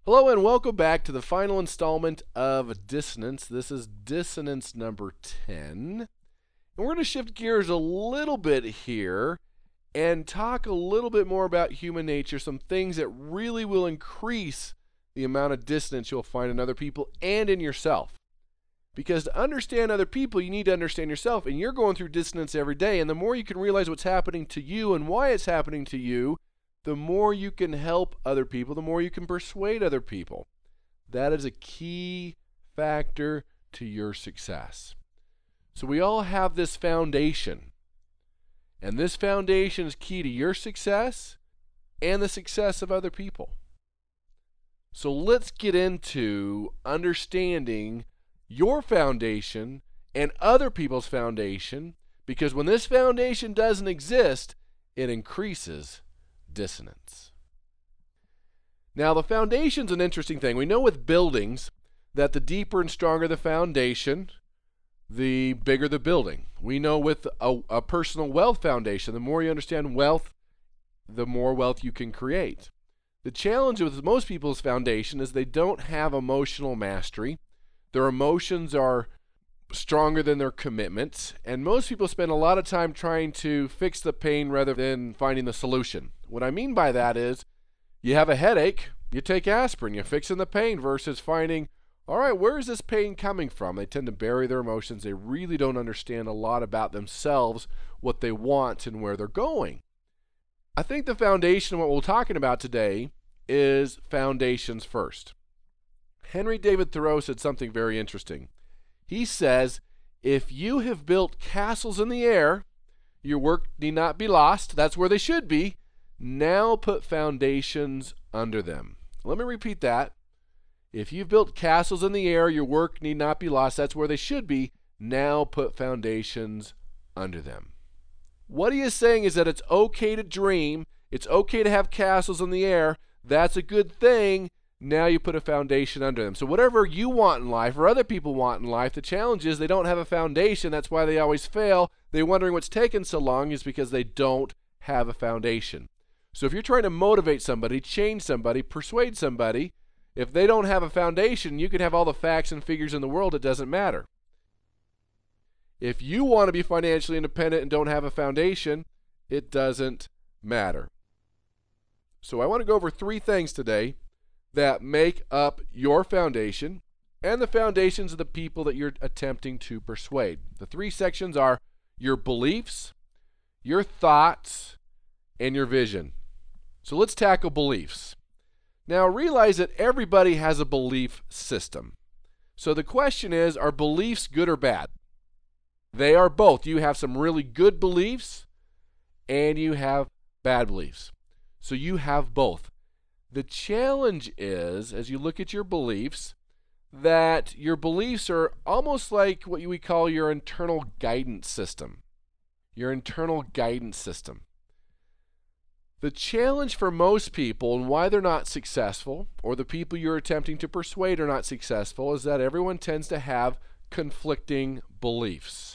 Hello and welcome back to the final installment of Dissonance. This is Dissonance number 10. And we're going to shift gears a little bit here and talk a little bit more about human nature, some things that really will increase the amount of dissonance you'll find in other people and in yourself. Because to understand other people, you need to understand yourself, and you're going through dissonance every day, and the more you can realize what's happening to you and why it's happening to you, the more you can help other people, the more you can persuade other people. That is a key factor to your success. So we all have this foundation, and this foundation is key to your success and the success of other people. So let's get into understanding your foundation and other people's foundation, because when this foundation doesn't exist, it increases dissonance. Now, the foundation's an interesting thing. We know with buildings that the deeper and stronger the foundation, the bigger the building. We know with a personal wealth foundation, the more you understand wealth, the more wealth you can create. The challenge with most people's foundation is they don't have emotional mastery. Their emotions are stronger than their commitments, and most people spend a lot of time trying to fix the pain rather than finding the solution. What I mean by that is, you have a headache, you take aspirin, you're fixing the pain versus finding, all right, where is this pain coming from? They tend to bury their emotions. They really don't understand a lot about themselves, what they want, and where they're going. I think the foundation of what we're talking about today is foundations first. Henry David Thoreau said something very interesting. He says, if you have built castles in the air, your work need not be lost. That's where they should be. Now put foundations under them. Let me repeat that. If you've built castles in the air, your work need not be lost. That's where they should be. Now put foundations under them. What he is saying is that it's okay to dream. It's okay to have castles in the air. That's a good thing. Now you put a foundation under them. So whatever you want in life or other people want in life, the challenge is they don't have a foundation. That's why they always fail. They're wondering what's taken so long is because they don't have a foundation. So if you're trying to motivate somebody, change somebody, persuade somebody, if they don't have a foundation, you can have all the facts and figures in the world. It doesn't matter. If you want to be financially independent and don't have a foundation, it doesn't matter. So I want to go over 3 things today that make up your foundation and the foundations of the people that you're attempting to persuade. The 3 sections are your beliefs, your thoughts, and your vision. So let's tackle beliefs. Now realize that everybody has a belief system. So the question is, are beliefs good or bad? They are both. You have some really good beliefs and you have bad beliefs. So you have both. The challenge is, as you look at your beliefs, that your beliefs are almost like what we call your internal guidance system. Your internal guidance system. The challenge for most people and why they're not successful, or the people you're attempting to persuade are not successful, is that everyone tends to have conflicting beliefs.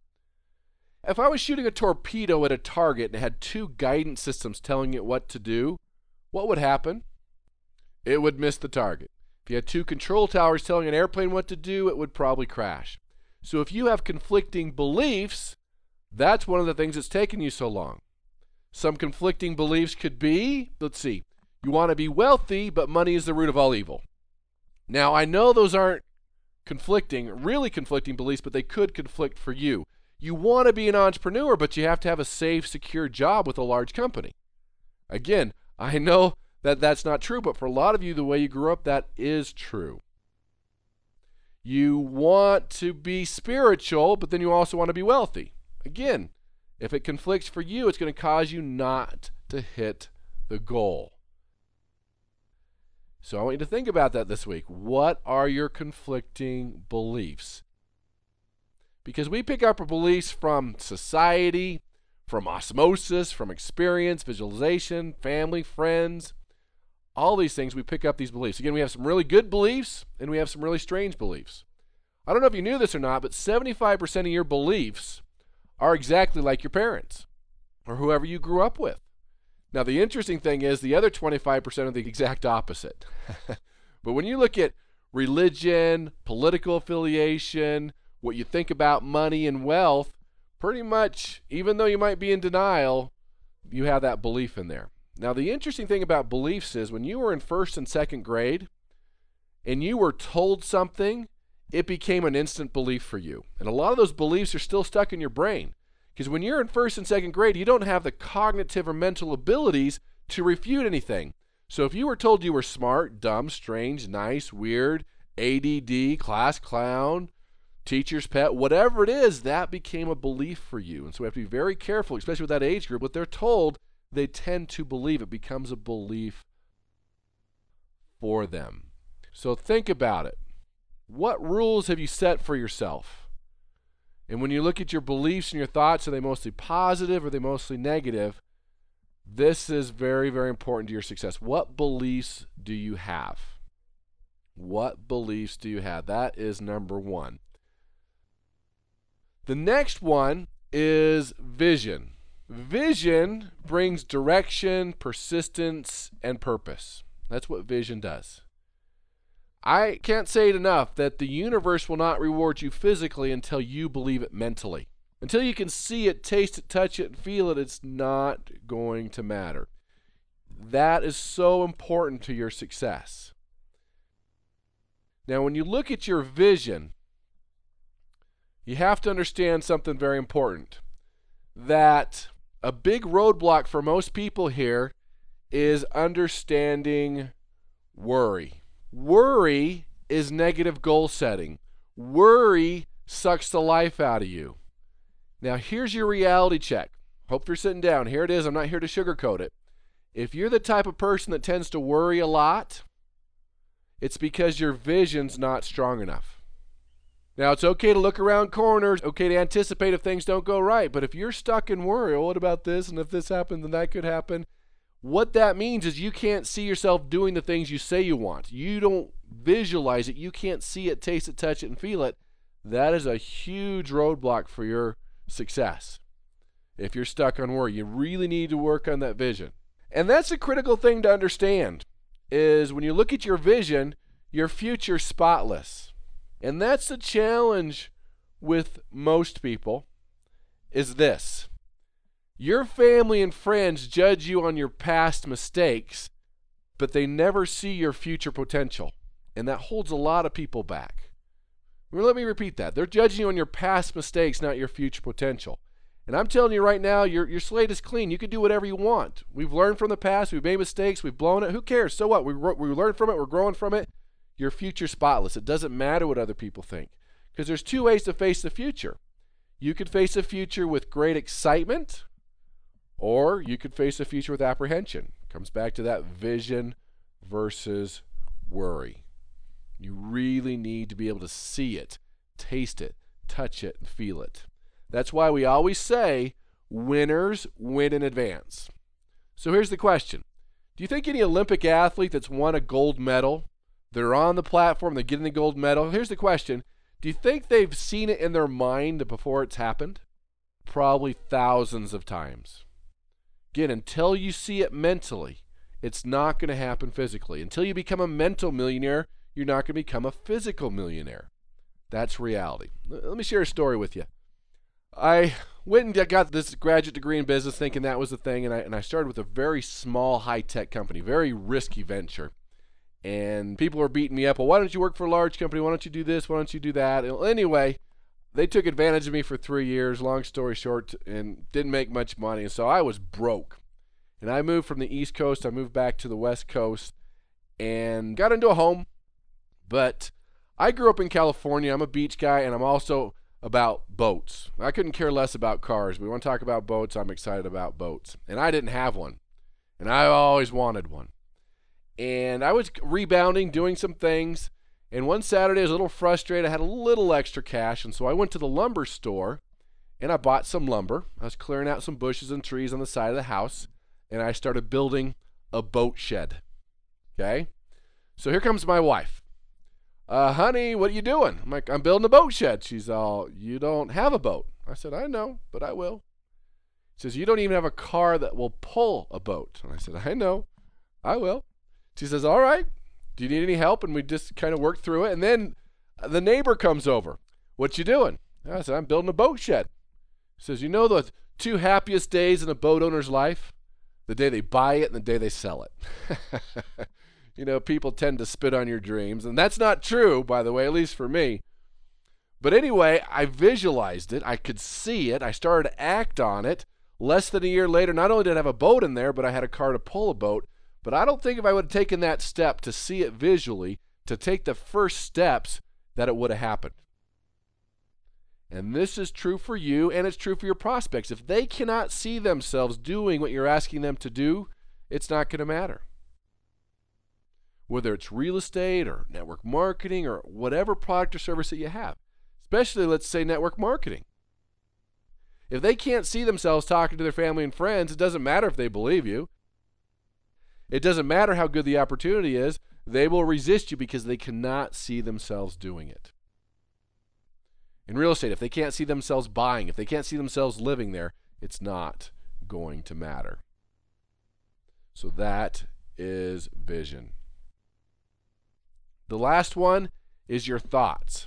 If I was shooting a torpedo at a target and it had 2 guidance systems telling it what to do, what would happen? It would miss the target. If you had 2 control towers telling an airplane what to do, it would probably crash. So if you have conflicting beliefs, that's one of the things that's taken you so long. Some conflicting beliefs could be, let's see, you want to be wealthy, but money is the root of all evil. Now, I know those aren't really conflicting beliefs, but they could conflict for you. You want to be an entrepreneur, but you have to have a safe, secure job with a large company. Again, I know that that's not true, but for a lot of you, the way you grew up, that is true. You want to be spiritual, but then you also want to be wealthy. Again, if it conflicts for you, it's going to cause you not to hit the goal. So I want you to think about that this week. What are your conflicting beliefs? Because we pick up our beliefs from society, from osmosis, from experience, visualization, family, friends, all these things, we pick up these beliefs. Again, we have some really good beliefs and we have some really strange beliefs. I don't know if you knew this or not, but 75% of your beliefs are exactly like your parents or whoever you grew up with. Now, the interesting thing is the other 25% are the exact opposite. But when you look at religion, political affiliation, what you think about money and wealth, pretty much, even though you might be in denial, you have that belief in there. Now, the interesting thing about beliefs is when you were in first and second grade and you were told something, it became an instant belief for you. And a lot of those beliefs are still stuck in your brain. Because when you're in first and second grade, you don't have the cognitive or mental abilities to refute anything. So if you were told you were smart, dumb, strange, nice, weird, ADD, class clown, teacher's pet, whatever it is, that became a belief for you. And so we have to be very careful, especially with that age group. What they're told, they tend to believe. It becomes a belief for them. So think about it. What rules have you set for yourself? And when you look at your beliefs and your thoughts, are they mostly positive or are they mostly negative? This is very, very important to your success. What beliefs do you have? What beliefs do you have? That is number one. The next one is vision. Vision brings direction, persistence, and purpose. That's what vision does. I can't say it enough that the universe will not reward you physically until you believe it mentally. Until you can see it, taste it, touch it, and feel it, it's not going to matter. That is so important to your success. Now, when you look at your vision, you have to understand something very important. That a big roadblock for most people here is understanding worry. Worry is negative goal setting. Worry sucks the life out of you. Now, here's your reality check. Hope you're sitting down. Here it is. I'm not here to sugarcoat it. If you're the type of person that tends to worry a lot, it's because your vision's not strong enough. Now, it's okay to look around corners, okay to anticipate if things don't go right, but if you're stuck in worry, oh, what about this, and if this happens, then that could happen, what that means is you can't see yourself doing the things you say you want. You don't visualize it. You can't see it, taste it, touch it, and feel it. That is a huge roadblock for your success. If you're stuck on worry, you really need to work on that vision. And that's a critical thing to understand, is when you look at your vision, your future's spotless. And that's the challenge with most people, is this. Your family and friends judge you on your past mistakes, but they never see your future potential. And that holds a lot of people back. Well, let me repeat that. They're judging you on your past mistakes, not your future potential. And I'm telling you right now, your slate is clean. You can do whatever you want. We've learned from the past. We've made mistakes. We've blown it. Who cares? So what? We learned from it. We're growing from it. Your future's spotless. It doesn't matter what other people think. Because there's two ways to face the future. You could face a future with great excitement, or you could face a future with apprehension. Comes back to that vision versus worry. You really need to be able to see it, taste it, touch it, and feel it. That's why we always say winners win in advance. So here's the question. Do you think any Olympic athlete that's won a gold medal, they're on the platform, they're getting the gold medal, here's the question. Do you think they've seen it in their mind before it's happened? Probably thousands of times. Again, until you see it mentally, it's not going to happen physically. Until you become a mental millionaire, you're not going to become a physical millionaire. That's reality. Let me share a story with you. I went and got this graduate degree in business thinking that was the thing, and I started with a very small high-tech company, very risky venture. And people were beating me up. Well, why don't you work for a large company? Why don't you do this? Why don't you do that? And anyway, they took advantage of me for 3 years, long story short, and didn't make much money. And so I was broke. And I moved from the East Coast. I moved back to the West Coast and got into a home. But I grew up in California. I'm a beach guy, and I'm also about boats. I couldn't care less about cars. We want to talk about boats. I'm excited about boats. And I didn't have one. And I always wanted one. And I was rebounding, doing some things. And one Saturday, I was a little frustrated. I had a little extra cash. And so I went to the lumber store, and I bought some lumber. I was clearing out some bushes and trees on the side of the house. And I started building a boat shed. Okay? So here comes my wife. Honey, what are you doing? I'm like, I'm building a boat shed. She's all, you don't have a boat. I said, I know, but I will. She says, you don't even have a car that will pull a boat. And I said, I know, I will. She says, all right, Do you need any help? And we just kind of work through it. And then the neighbor comes over. What you doing? I said, I'm building a boat shed. He says, you know the two happiest days in a boat owner's life? The day they buy it and the day they sell it. You know, people tend to spit on your dreams. And that's not true, by the way, at least for me. But anyway, I visualized it. I could see it. I started to act on it. Less than a year later, not only did I have a boat in there, but I had a car to pull a boat. But I don't think if I would have taken that step to see it visually, to take the first steps, that it would have happened. And this is true for you, and it's true for your prospects. If they cannot see themselves doing what you're asking them to do, it's not going to matter. Whether it's real estate or network marketing or whatever product or service that you have, especially, let's say, network marketing. If they can't see themselves talking to their family and friends, it doesn't matter if they believe you. It doesn't matter how good the opportunity is. They will resist you because they cannot see themselves doing it. In real estate, if they can't see themselves buying, if they can't see themselves living there, it's not going to matter. So that is vision. The last one is your thoughts.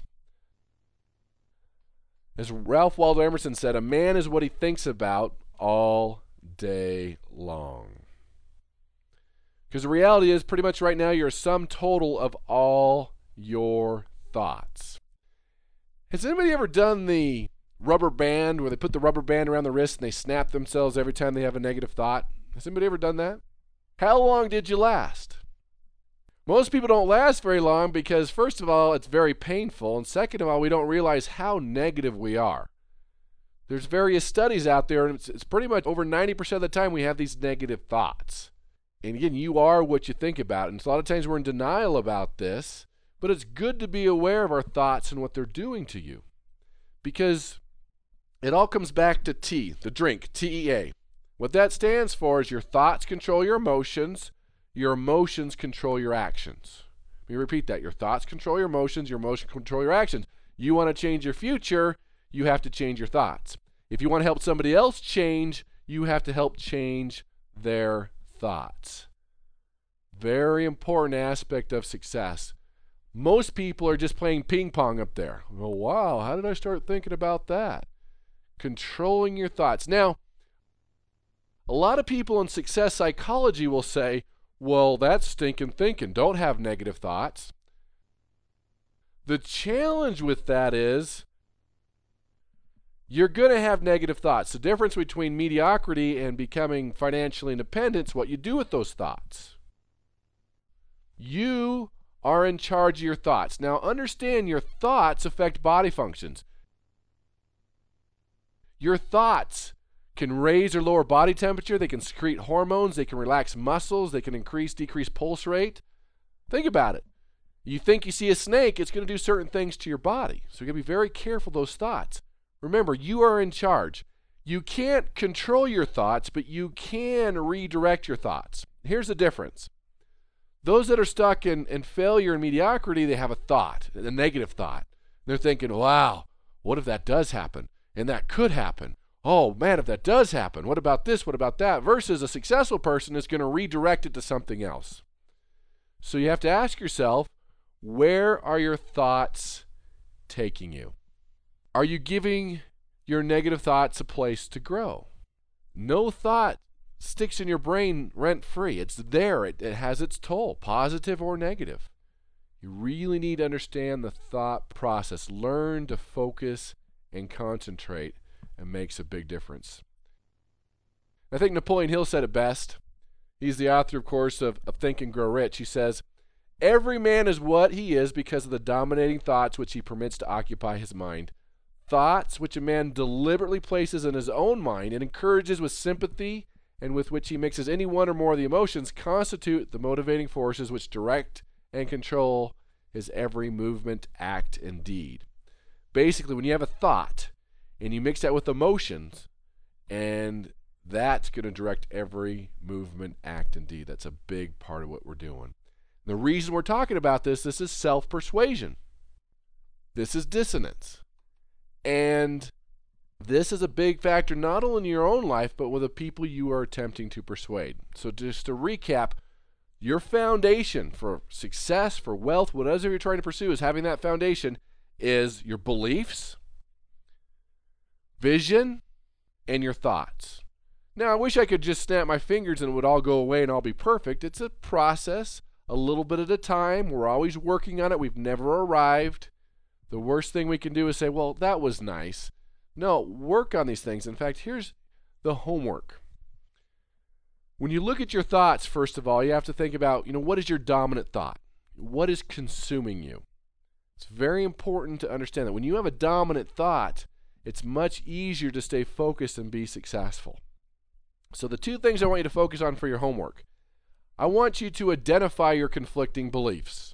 As Ralph Waldo Emerson said, a man is what he thinks about all day long. Because the reality is, pretty much right now, you're a sum total of all your thoughts. Has anybody ever done the rubber band where they put the rubber band around the wrist and they snap themselves every time they have a negative thought? Has anybody ever done that? How long did you last? Most people don't last very long because, first of all, it's very painful, and second of all, we don't realize how negative we are. There's various studies out there, and it's pretty much over 90% of the time we have these negative thoughts. And again, you are what you think about, and a lot of times we're in denial about this, but it's good to be aware of our thoughts and what they're doing to you. Because it all comes back to T, the drink, TEA. What that stands for is your thoughts control your emotions control your actions. Let me repeat that. Your thoughts control your emotions control your actions. You want to change your future, you have to change your thoughts. If you want to help somebody else change, you have to help change their thoughts. Very important aspect of success. Most people are just playing ping pong up there. Oh, wow, how did I start thinking about that? Controlling your thoughts. Now, a lot of people in success psychology will say, well, that's stinking thinking. Don't have negative thoughts. The challenge with that is you're going to have negative thoughts. The difference between mediocrity and becoming financially independent is what you do with those thoughts. You are in charge of your thoughts. Now, understand your thoughts affect body functions. Your thoughts can raise or lower body temperature, they can secrete hormones, they can relax muscles, they can decrease pulse rate. Think about it. You think you see a snake, it's going to do certain things to your body. So you got to be very careful of those thoughts. Remember, you are in charge. You can't control your thoughts, but you can redirect your thoughts. Here's the difference. Those that are stuck in failure and mediocrity, they have a thought, a negative thought. They're thinking, wow, what if that does happen? And that could happen. Oh, man, if that does happen, what about this? What about that? Versus a successful person is going to redirect it to something else. So you have to ask yourself, where are your thoughts taking you? Are you giving your negative thoughts a place to grow? No thought sticks in your brain rent-free. It's there. It has its toll, positive or negative. You really need to understand the thought process. Learn to focus and concentrate. It makes a big difference. I think Napoleon Hill said it best. He's the author, of course, of Think and Grow Rich. He says, every man is what he is because of the dominating thoughts which he permits to occupy his mind. Thoughts which a man deliberately places in his own mind and encourages with sympathy and with which he mixes any one or more of the emotions constitute the motivating forces which direct and control his every movement, act, and deed. Basically, when you have a thought, and you mix that with emotions, and that's going to direct every movement, act, and deed. That's a big part of what we're doing. The reason we're talking about this is self-persuasion. This is dissonance. And this is a big factor not only in your own life, but with the people you are attempting to persuade. So just to recap, Your foundation for success, for wealth, whatever you're trying to pursue, is having that foundation is your beliefs, vision, and your thoughts. Now, I wish I could just snap my fingers and it would all go away and all be perfect. It's a process, a little bit at a time. We're always working on it. We've never arrived. The worst thing we can do is say, well, that was nice. No, work on these things. In fact, here's the homework. When you look at your thoughts, first of all, you have to think about, what is your dominant thought? What is consuming you? It's very important to understand that when you have a dominant thought, it's much easier to stay focused and be successful. So the two things I want you to focus on for your homework. I want you to identify your conflicting beliefs.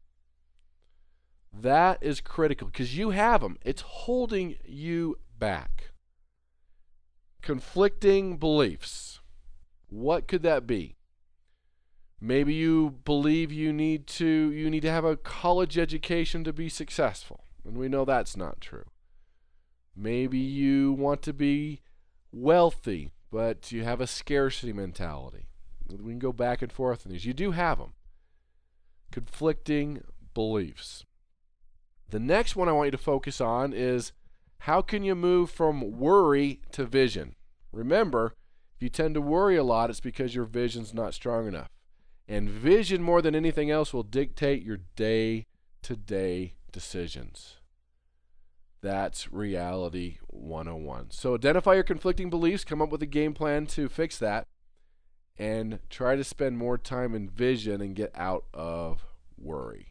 That is critical because you have them. It's holding you back. Conflicting beliefs. What could that be? Maybe you believe you need to have a college education to be successful, and we know that's not true. Maybe you want to be wealthy, but you have a scarcity mentality. We can go back and forth on these. You do have them. Conflicting beliefs. The next one I want you to focus on is how can you move from worry to vision? Remember, if you tend to worry a lot, it's because your vision's not strong enough. And vision, more than anything else, will dictate your day-to-day decisions. That's reality 101. So identify your conflicting beliefs, come up with a game plan to fix that, and try to spend more time in vision and get out of worry.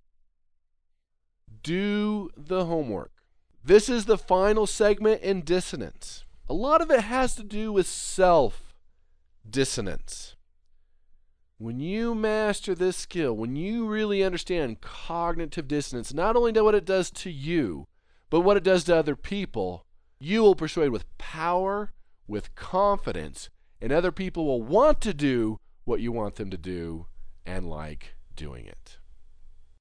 Do the homework. This is the final segment in dissonance. A lot of it has to do with self-dissonance. When you master this skill, when you really understand cognitive dissonance, not only know what it does to you, but what it does to other people, you will persuade with power, with confidence, and other people will want to do what you want them to do and like doing it.